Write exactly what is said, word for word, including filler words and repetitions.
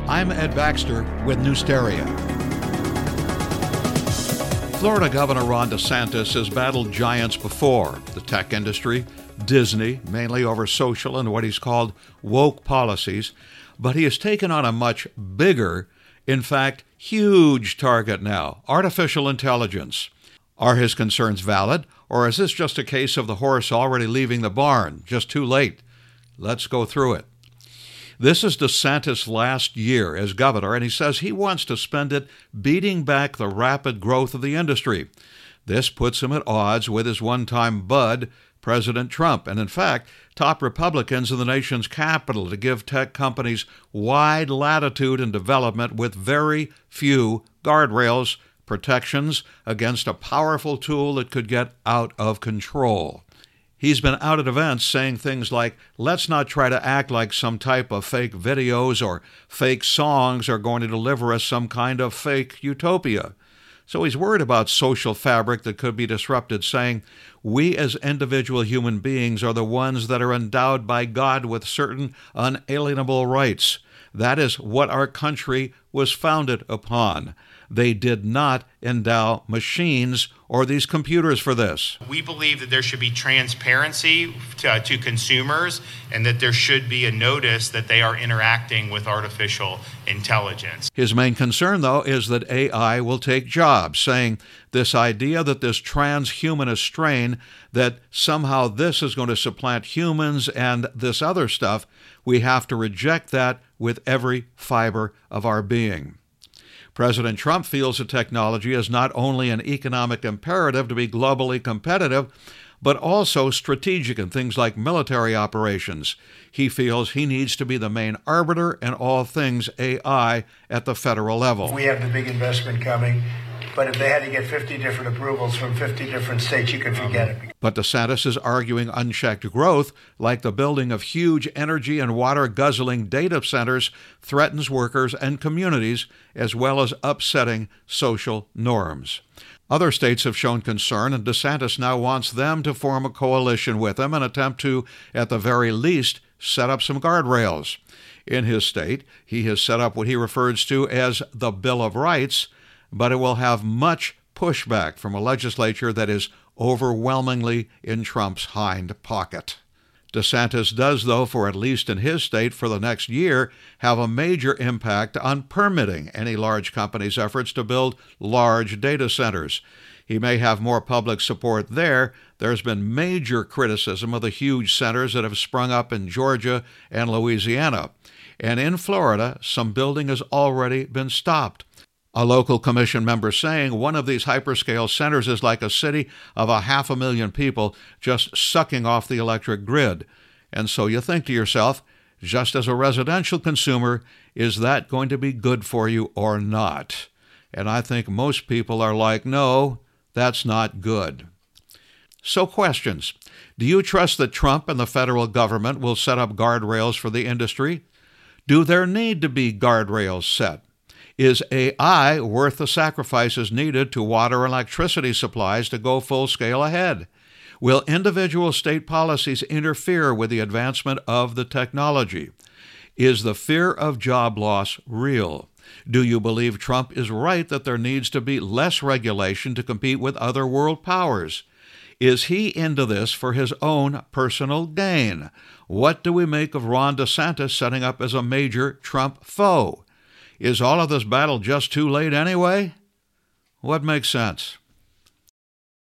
I'm Ed Baxter with Newsteria. Florida Governor Ron DeSantis has battled giants before, the tech industry, Disney, mainly over social and what he's called woke policies, but he has taken on a much bigger, in fact, huge target now, artificial intelligence. Are his concerns valid, or is this just a case of the horse already leaving the barn, just too late? Let's go through it. This is DeSantis' last year as governor, and he says he wants to spend it beating back the rapid growth of the industry. This puts him at odds with his one-time bud, President Trump, and in fact, top Republicans in the nation's capital to give tech companies wide latitude in development with very few guardrails, protections against a powerful tool that could get out of control. He's been out at events saying things like, let's not try to act like some type of fake videos or fake songs are going to deliver us some kind of fake utopia. So he's worried about social fabric that could be disrupted, saying, we as individual human beings are the ones that are endowed by God with certain unalienable rights. That is what our country was founded upon. They did not endow machines or these computers for this. We believe that there should be transparency to, uh, to consumers and that there should be a notice that they are interacting with artificial intelligence. His main concern, though, is that A I will take jobs, saying this idea that this transhumanist strain, that somehow this is going to supplant humans and this other stuff, we have to reject that with every fiber of our being. President Trump feels that technology is not only an economic imperative to be globally competitive, but also strategic in things like military operations. He feels he needs to be the main arbiter in all things A I at the federal level. We have the big investment coming, but if they had to get fifty different approvals from fifty different states, you could forget it. But DeSantis is arguing unchecked growth, like the building of huge energy and water-guzzling data centers, threatens workers and communities, as well as upsetting social norms. Other states have shown concern, and DeSantis now wants them to form a coalition with him and attempt to, at the very least, set up some guardrails. In his state, he has set up what he refers to as the Bill of Rights, but it will have much pushback from a legislature that is overwhelmingly in Trump's hind pocket. DeSantis does, though, for at least in his state for the next year, have a major impact on permitting any large company's efforts to build large data centers. He may have more public support there. There's been major criticism of the huge centers that have sprung up in Georgia and Louisiana. And in Florida, some building has already been stopped. A local commission member saying one of these hyperscale centers is like a city of a half a million people just sucking off the electric grid. And so you think to yourself, just as a residential consumer, is that going to be good for you or not? And I think most people are like, no, that's not good. So questions. Do you trust that Trump and the federal government will set up guardrails for the industry? Do there need to be guardrails set? Is A I worth the sacrifices needed to water and electricity supplies to go full scale ahead? Will individual state policies interfere with the advancement of the technology? Is the fear of job loss real? Do you believe Trump is right that there needs to be less regulation to compete with other world powers? Is he into this for his own personal gain? What do we make of Ron DeSantis setting up as a major Trump foe? Is all of this battle just too late anyway? What makes sense?